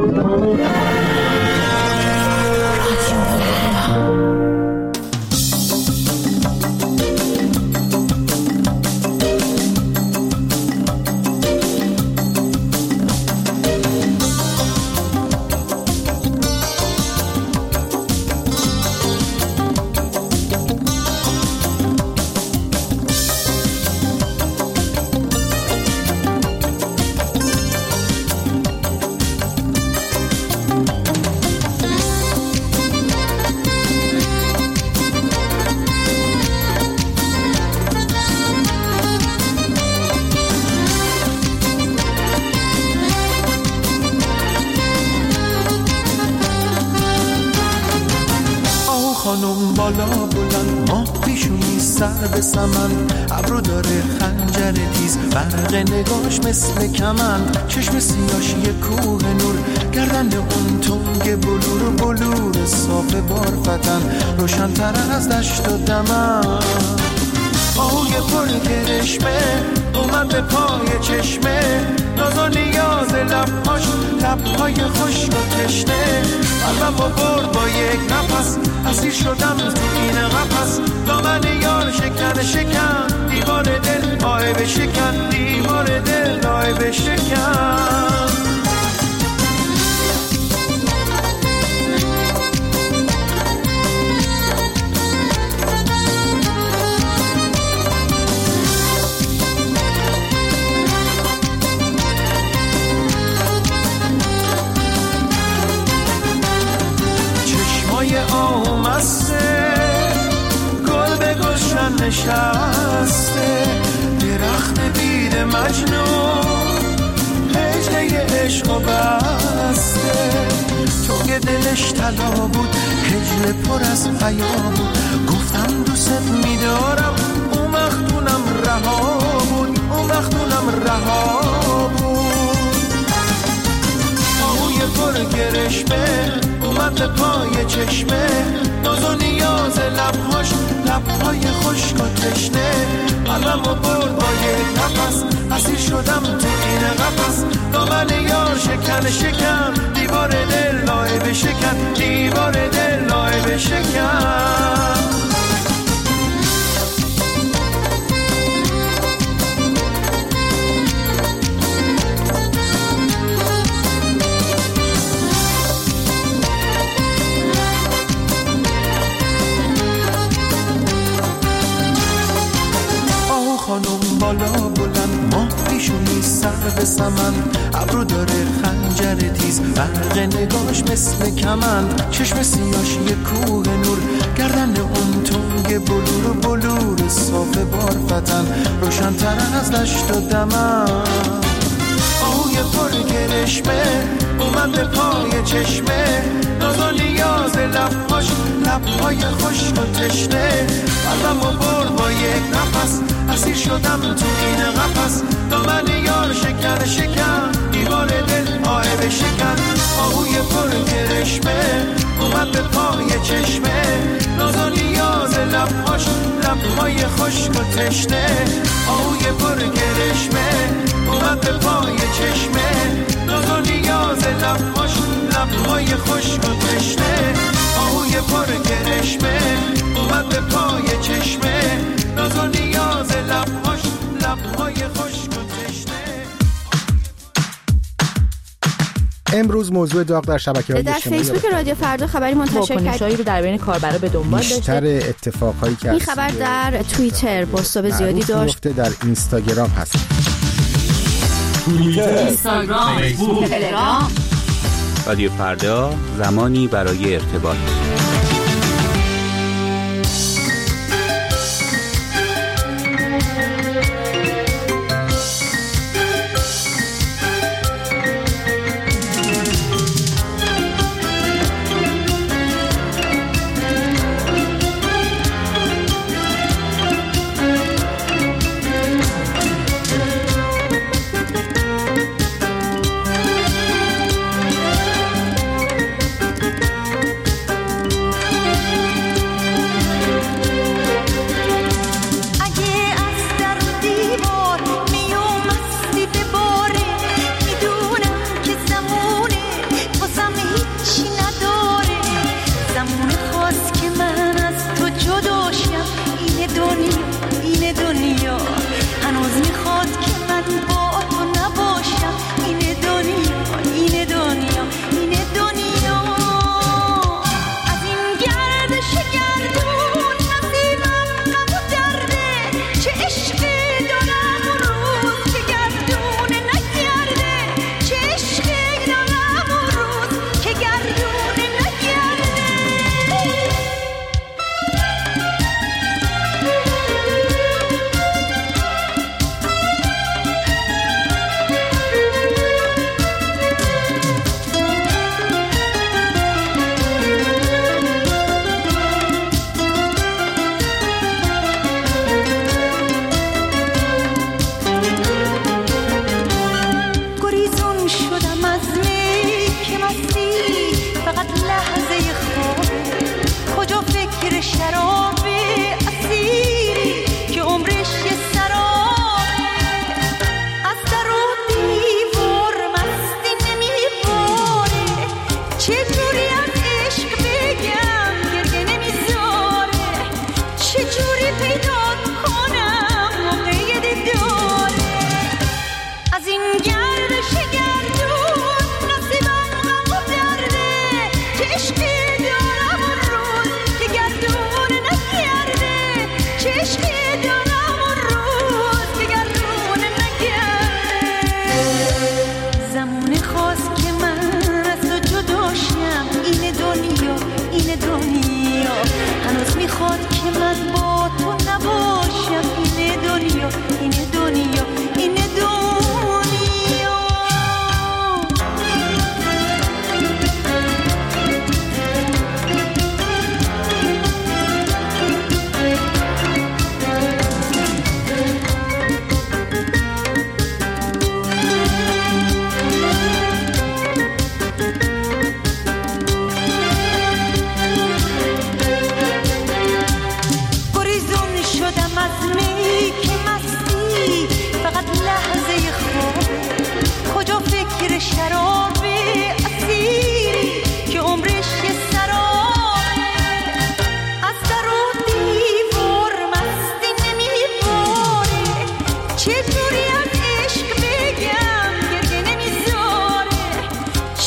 خانم بالا بلند ماه پیشونی سر به سمن ابرو داره خنجر تیز برق نگاش مثل کمند چشم سیاهی کوه نور گردن اون تنگ بلور بلور صاف بارفتن روشن‌تر از دشت و دمن آهوی پر کرشمه اومد به پای چشمه ناز و نیاز لبهای خشک و تشنه قلبمو برد با یک نفس اسیر شدم تو این قفس دامن یار شکن دیوار دل آه بشکن دیوار دل آه بشکن آمسته گل به گلشن نشسته درخت بید مجنون هجله عشق و بسته تو که دلش طلا بود هجله پر از حیا بود گفتم دوست میدارم اون وقتونم رها بود اون وقتونم رها بود آهوی پر گرشمه اومد به پای چشمه ناز و نیاز لبهای خشک و تشنه قلبمو برد با یک نفس اسیر شدم تو این قفس دامن یار شکن دیوار دل آه بشکن دیوار دل آه بشکن خانم بالا بلند ماه پیشونی سر به سمن ابرو داره خنجر تیز برق نگاش مثل کمند چشم سیاهی کوه نور گردن اون تنگ بلور بلور صاف بارفتن روشن‌تر از دشت و دمن آهوی پر گرشمه اومد به پای چشمه ناز و نیاز لبهای خشک و تشنه قلبمو برد با یک نفس اسیر شدم تو این قفس دامن یار شکن دیوار دل آه بشکن آهوی پر گرشمه اومد به پای چشمه ناز و نیاز لبهای خشک و تشنه آهوی پر گرشمه اومد به پای چشمه ناز و نیاز لبهای خشک و تشنه آهوی پر گرشمه اومد به پای چشمه ناز و نیاز لبهای خشک و تشنه. امروز موضوع داغ در شبکه‌های اجتماعی در فیسبوک رادیو فردا خبری منتشر کرد واکنشایی رو در بین کاربرا به دنبال داشته. بیشتر اتفاقایی که این خبر در توییتر بازتاب زیادی داشت. در اینستاگرام هست. اینستاگرام، فیسبوک، تلگرام. رادیو فردا، زمانی برای ارتباط.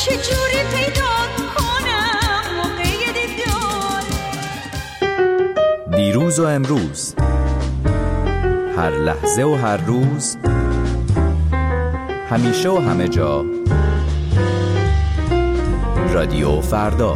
چجوری پیدا کنم موقع دیدار. دیروز و امروز، هر لحظه و هر روز، همیشه و همه جا، رادیو فردا.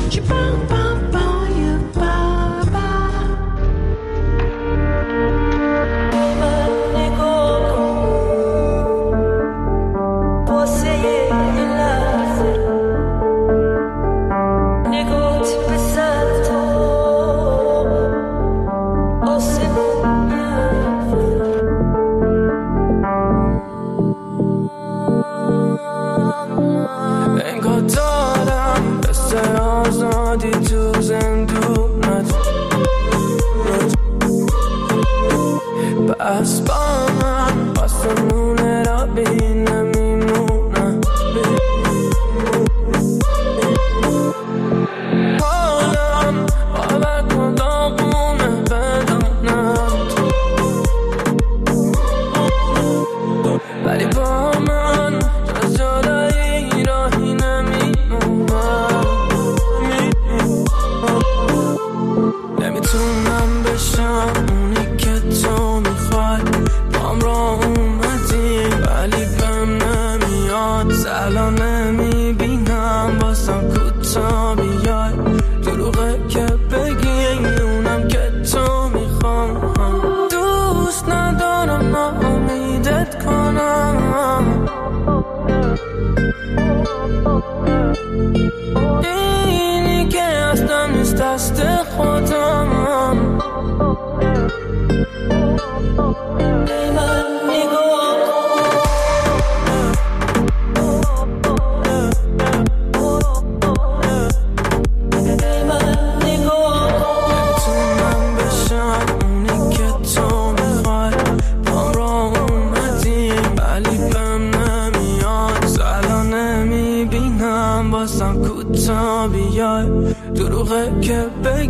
دروغه که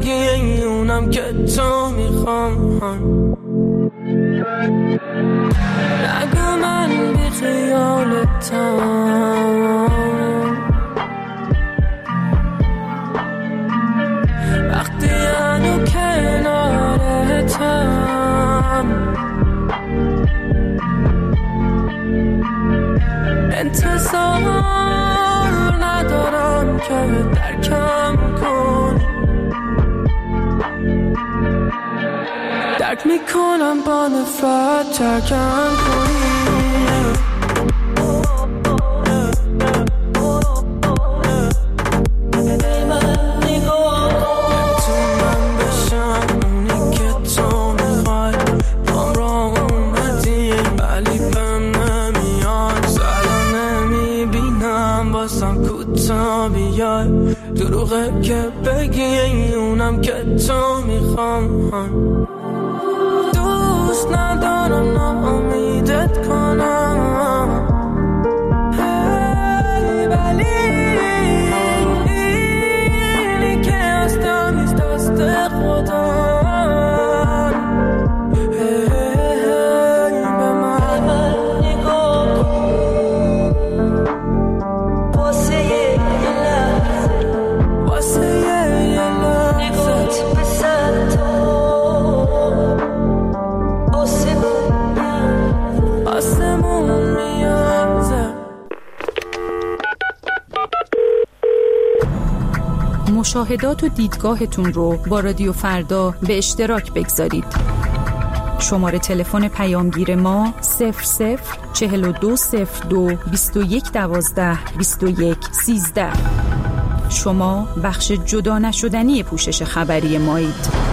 بگی اونم که تو میخوام. نگو من بی خیالتم، وقتی هنو کنارتم، انتظار ندارم که درکم کنی، درک میکنم با نفرت ترکم کنی. دروغه که بگی اونم که تو میخوام. دوست ندارم ناامیدت کنم، ولی اینی که هستم نیست دست خودم. مشاهدات و دیدگاهتون رو با رادیو فردا به اشتراک بگذارید. شماره تلفن پیامگیر ما 004202 2112 2113. شما بخش جدا نشدنی پوشش خبری مایید.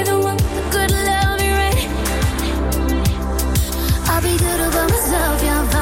I'll be good about myself, yeah.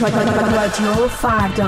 رادیو فردا.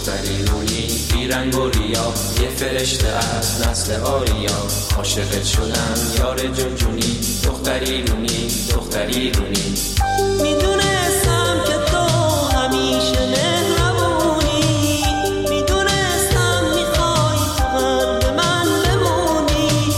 دختری رونی بیرنگ و ریا، یه فرشته از نسل آریا، عاشقت شدم یار جونجونی، دختری رونی دختری رونی. میدونستم که تو همیشه مهربونی، میدونستم میخوای فقط به من بمونی.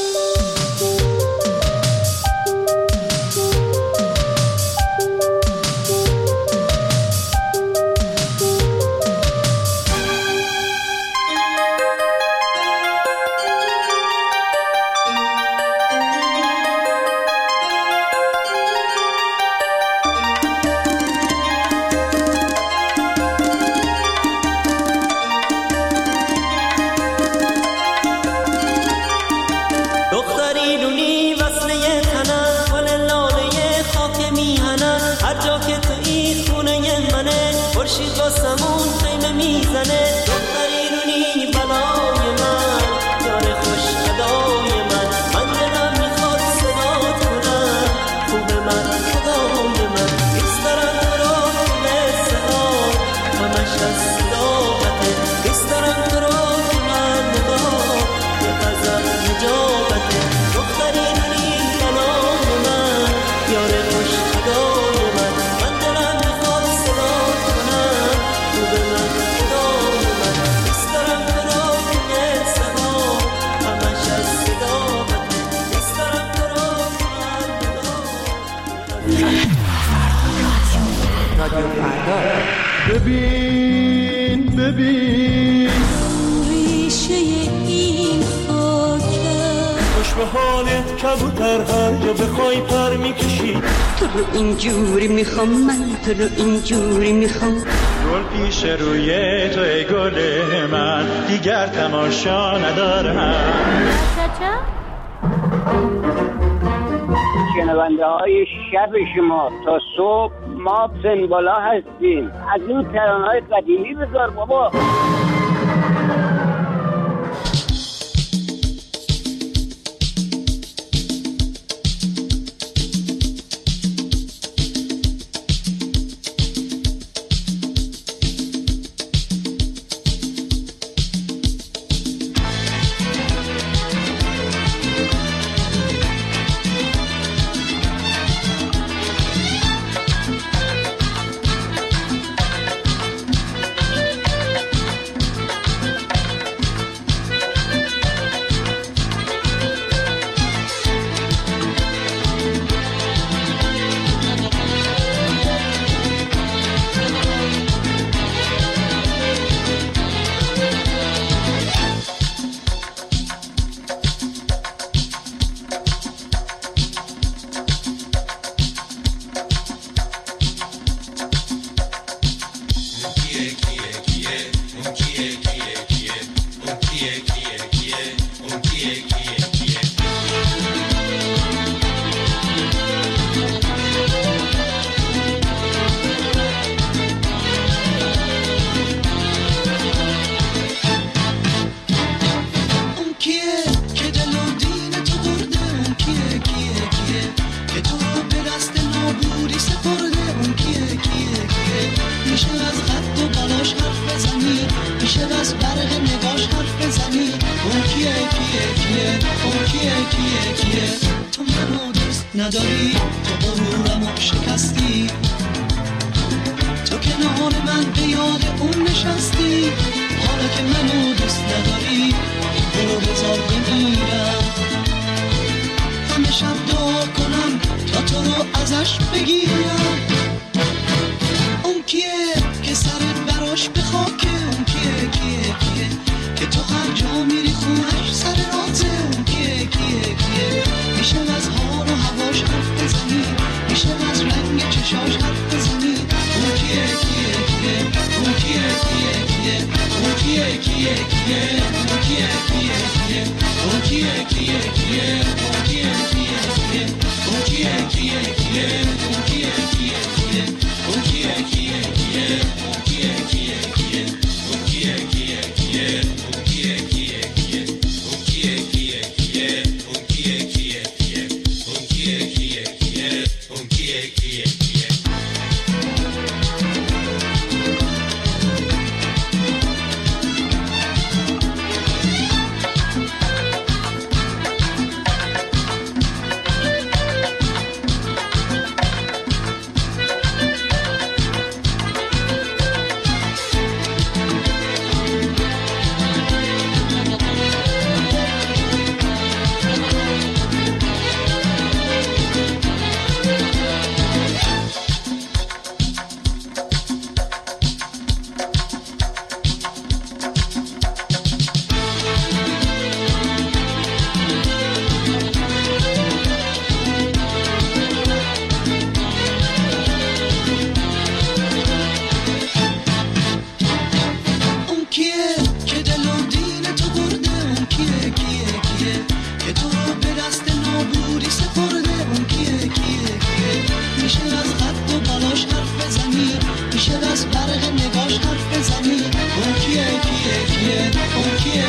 ببین ریشه این خاکه خوش به حالت کبوتر، هر جا بخوای پر میکشی. تو رو اینجوری میخوام، من تو رو اینجوری میخوام. گل پیش روی تو ای گل من، دیگر تماشا ندارم. شنونده های شب شما تا صبح ما پنبالا هستیم. از این ترانه‌های قدیمی بذار بابا. نداری، تو غرورمو شکستی، تو کنار من به یاد اون نشستی. حالا که منو دوست نداری، برو بذار بمیرم. همه شب دعا کنم تا تو رو ازش بگیرم. اون کیه که سرت براش به خاکه؟ اون کیه کیه کیه که تو هر جا میری خونش سر رازه؟ اون کیه کیه کیه میشه از حال و هواش حرف بزنی، میشه از رنگ چشاش حرف بزنی. اون کیه کیه کیه اون کیه کیه کیه اون کیه کیه کیه اون کیه کیه کیه اون کیه کیه کیه اون کیه کیه کیه اون کیه کیه کیه اون کیه کیه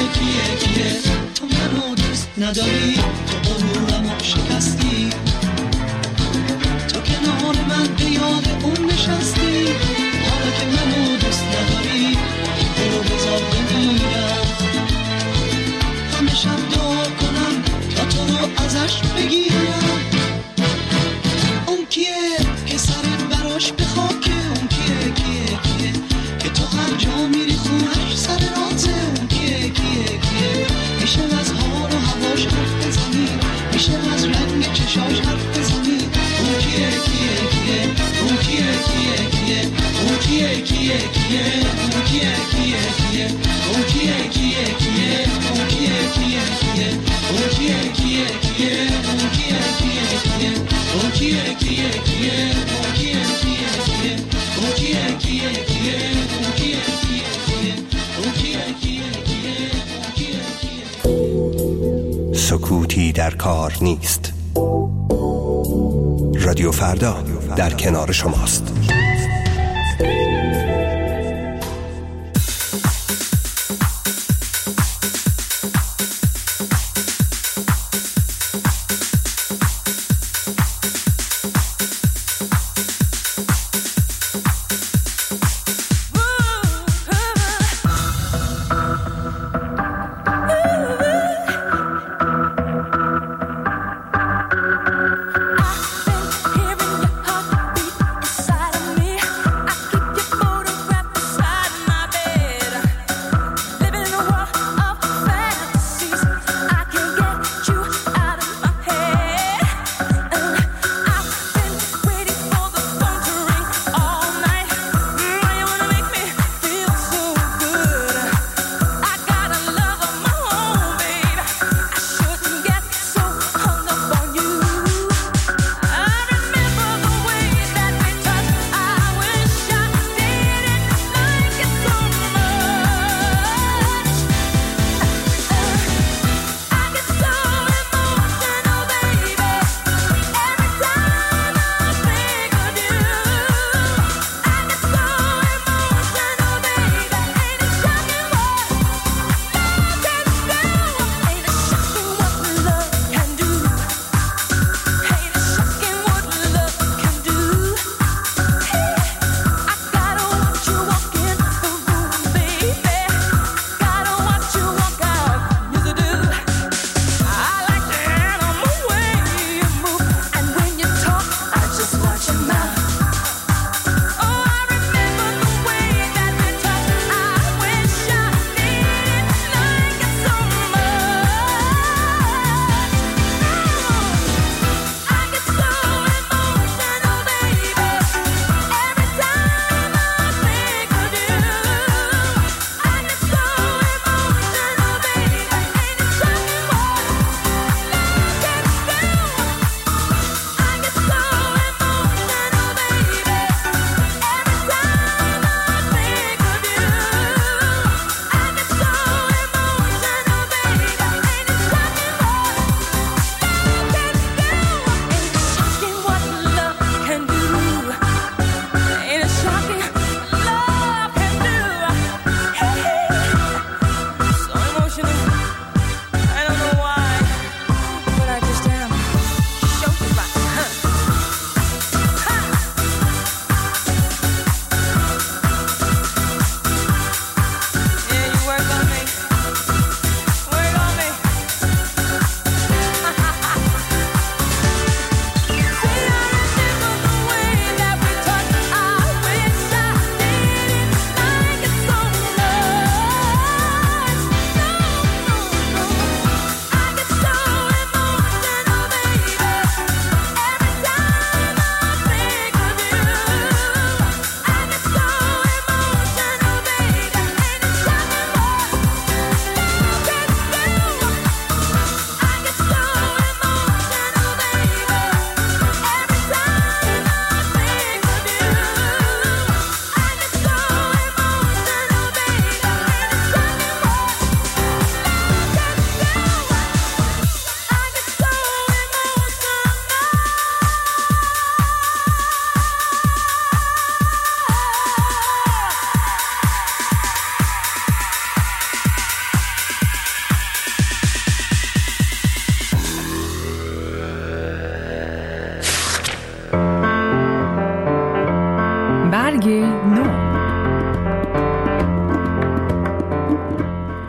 کیه کیه تو منو دوست نداری تو غرورمو شکستی تو کنار من به یاد اون نشستی حالا که منو دوست نداری برو بذار بمیرم همه شب دعا کنم تا تو رو ازش بگیرم اون کیه که سرت براش به خاکه اون کیه کیه کیه که تو هر جا میری خونش سر رازه اون کیه کیه کیه میشه از حال و هواش حرف بزنی میشه از رنگ چشاش حرف بزنی اون کیه کیه کیه اون کیه کیه کیه اون کیه کیه کیه اون کیه کیه کیه اون کیه کیه کیه اون کیه کیه کیه اون کیه کیه کیه اون کیه کیه کیه اون کیه کیه کیه اون کیه کیه کیه اون کیه کیه کیه اون کیه کیه کیه اون کیه کیه کیه. سکوتی در کار نیست. رادیو فردا در کنار شماست. Hearing your heartbeat inside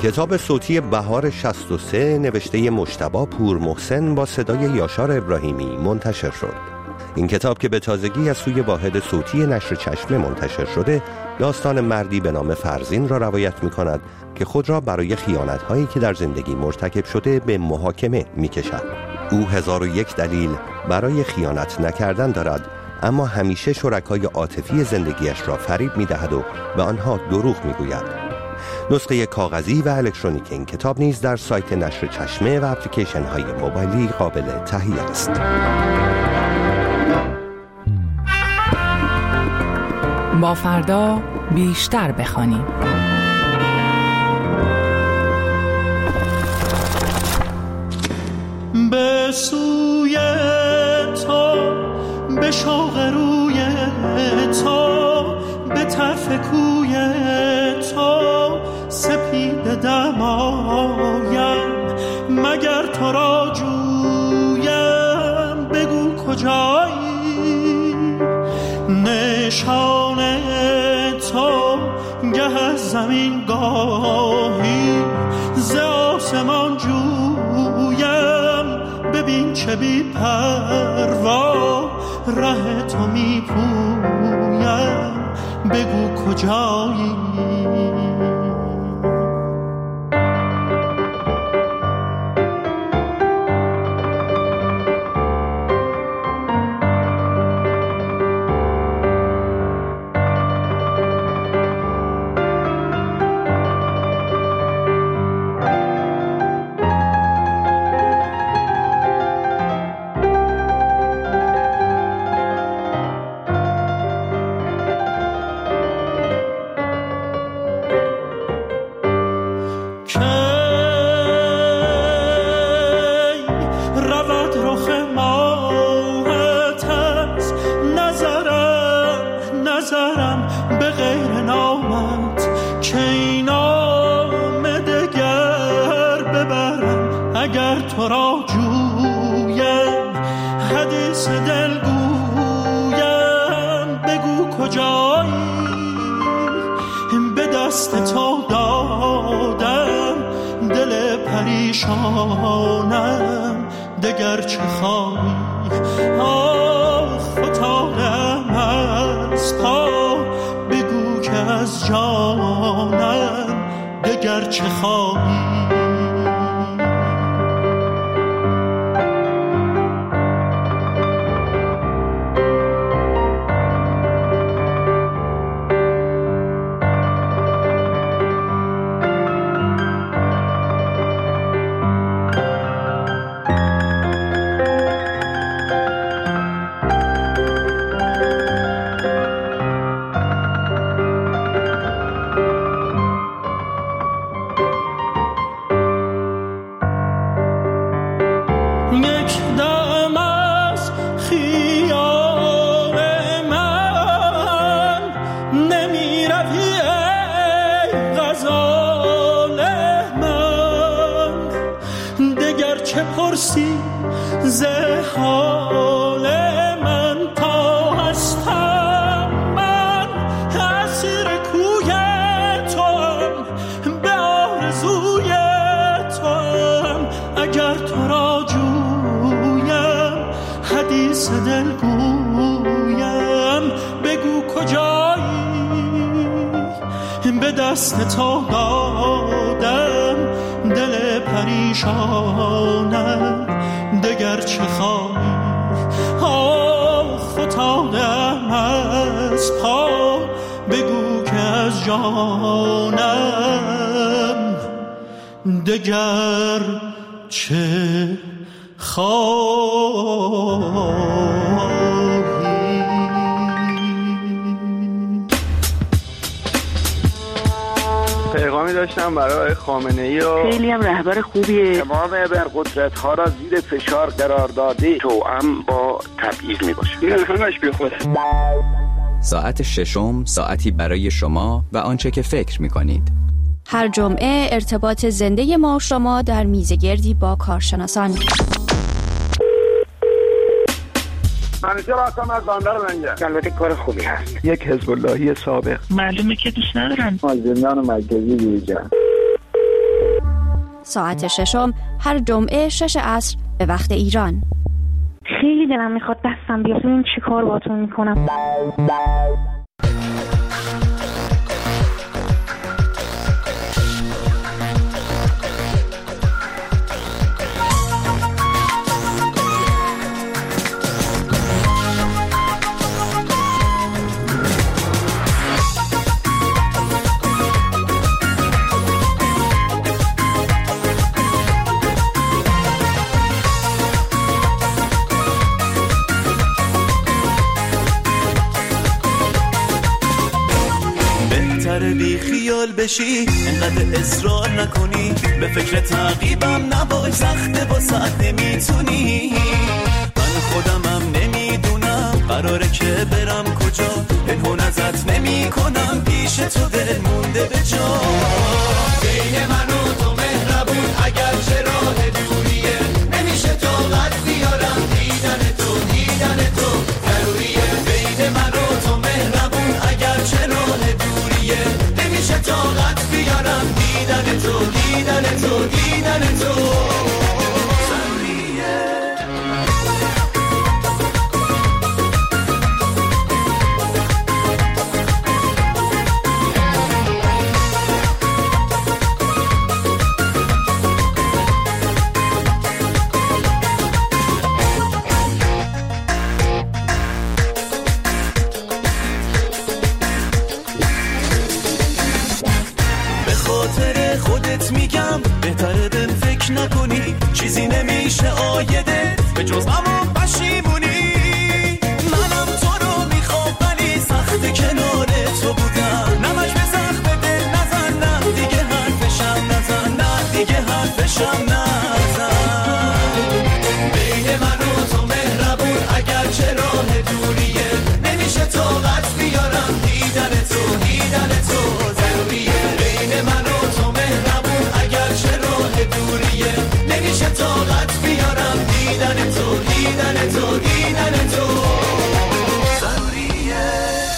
کتاب صوتی بهار 63 نوشته مجتبی پورمحسن با صدای یاشار ابراهیمی منتشر شد. این کتاب که به تازگی از سوی واحد صوتی نشر چشمه منتشر شده، داستان مردی به نام فرزین را روایت می کند که خود را برای خیانت‌هایی که در زندگی مرتکب شده به محاکمه می کشد. او 1001 دلیل برای خیانت نکردن دارد، اما همیشه شرکای عاطفی زندگیش را فریب می دهد و به آنها دروغ می گوید. نسخه کاغذی و الکترونیک این کتاب نیز در سایت نشر چشمه و اپلیکیشن های موبایلی قابل تهیه است. با فردا بیشتر بخوانیم. به سوی تو، به شوق روی تو، به طرف کوی تو سپید دمایم، مگر تو را جویم بگو کجایی. نشان تو گه از زمین گاهی ز آسمان جویم، ببین چه بی پروا ره تو می پویم، بگو کجایی. پریشانم دگر چه خواهی. آه فتادم از پا، بگو که از جانم دگر چه خواهی. دست تو دادم دل پریشانم دگر چه خواهی. آه فتادم از پا، بگو که از جانم دگر چه خواهی. پیغامی داشتم برای خامنه‌ای و خیلی هم رهبر خوبیه. امام ابرقدرت‌ها را زیر فشار قرار داده، توأم با تبعیض میباشه. این همش بی خود. ساعت ششم، ساعتی برای شما و آنچه که فکر میکنید. هر جمعه ارتباط زنده ما و شما در میزگردی با کارشناسان. منیجر آسام از باندر منجه. البته کار خوبی هست. یک حزب اللهی سابق. معلومه که دوست ندارن. زندان مرکزی دیجا. ساعت 6 هر جمعه 6 عصر به وقت ایران. خیلی دلم میخواد دستم بیاد ببینم چی کار باهاتون میکنم. بی خیال بشی انقدر اصرار نکنی، به فکر تعقیبم نباش سخته با ساعت نمیتونی. من خودمم نمیدونم قراره که برم کجا، پنهون ازت نمی کنم پیش تو دل مونده به جا. بین من و تو مهربون اگر چه راه دوریه، نمیشه طاقت بیارم دیدن تو ضروریه. بین من و تو مهربون اگر چه راه دوریه، نمیشه طاقت بیارم دیدن تو ضروریه. میگم بهتره بهم فکر نکنی، چیزی نمیشه آیده به جز غم و پشیمونی. منم تو رو میخوام ولی سخت کنار تو بودم، نمک به زخم دل نزن، نه دیگه حرفشم نزن، نه دیگه حرفشم نزن. بین من و تو مهربون اگر چه راه دوریه، نمیشه طاقت بیارم دیدن تو ضروریه. بین من و تو مهربون اگر چه راه دوریه، نمیشه طاقت بیارم دیدن تو ضروریه.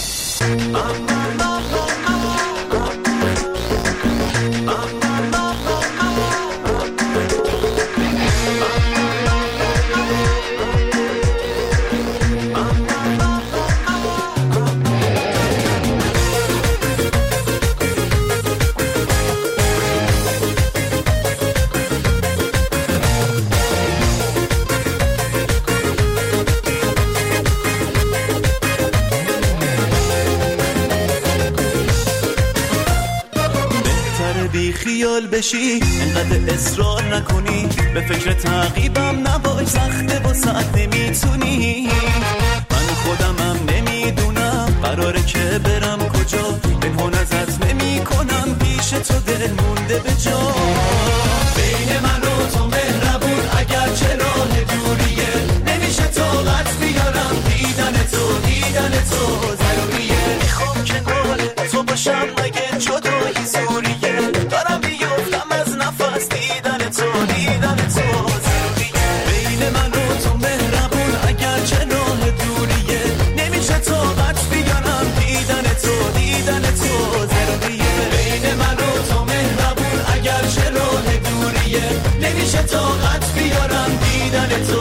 بی خیال بشی انقدر اصرار نکنی، به فکر تعقیبم نباش سخته با ساعت نمیتونی. من خودمم نمیدونم قراره که برم کجا، پنهون ازت نمی کنم پیش تو دل مونده به جا. بین من و تو مهربون اگر چه راه دوریه، نمیشه طاقت بیارم دیدن تو ضروریه. میخوام کنار تو باشم مگه جدایی زوریه، دارم بیفتم از نفس دیدن تو ضروریه. بین من و تو مهربون اگر چه راه دوریه، نمیشه طاقت بیارم دیدن تو ضروریه. بین من و تو مهربون اگر چه راه دوریه، نمیشه طاقت بیارم دیدن تو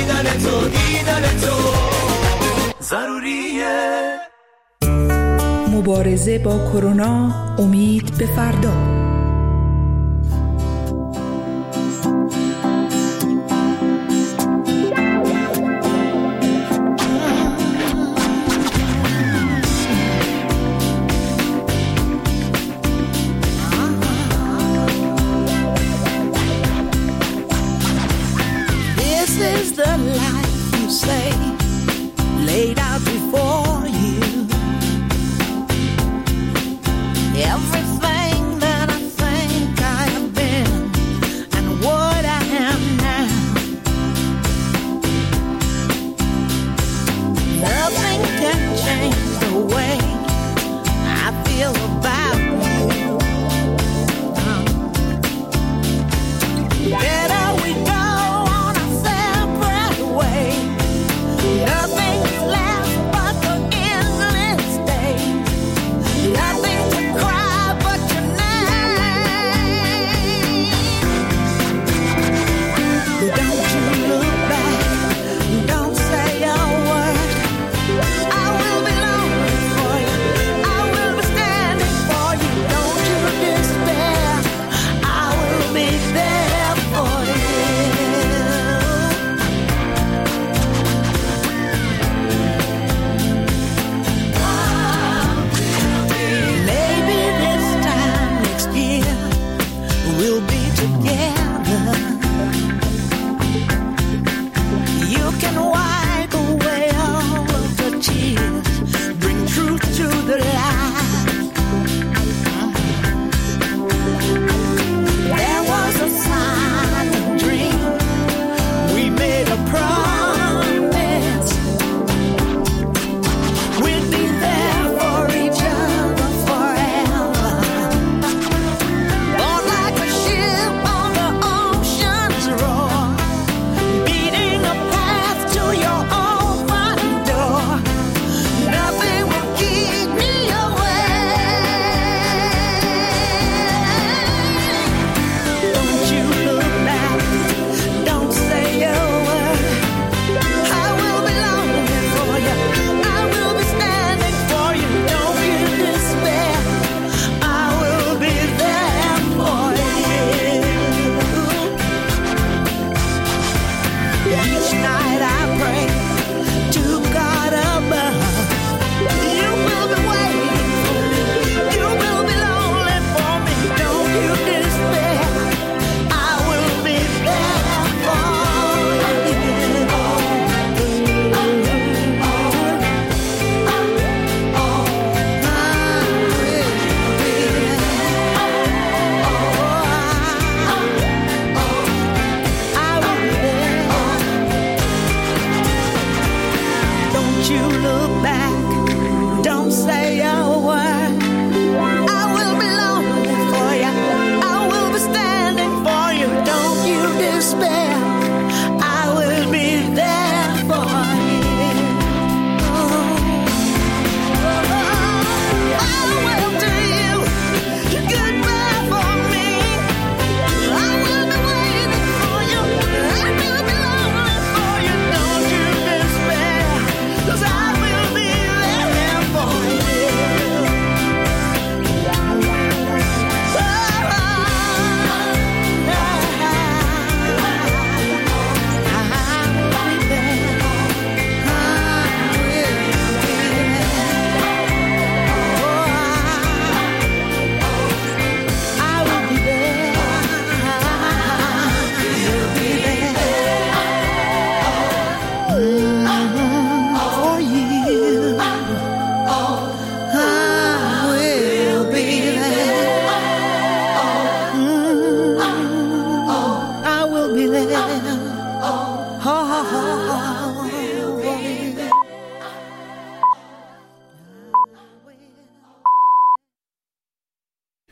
ضروریه. مبارزه با کرونا، امید به فردا. This is the life you say, laid out before you. Everything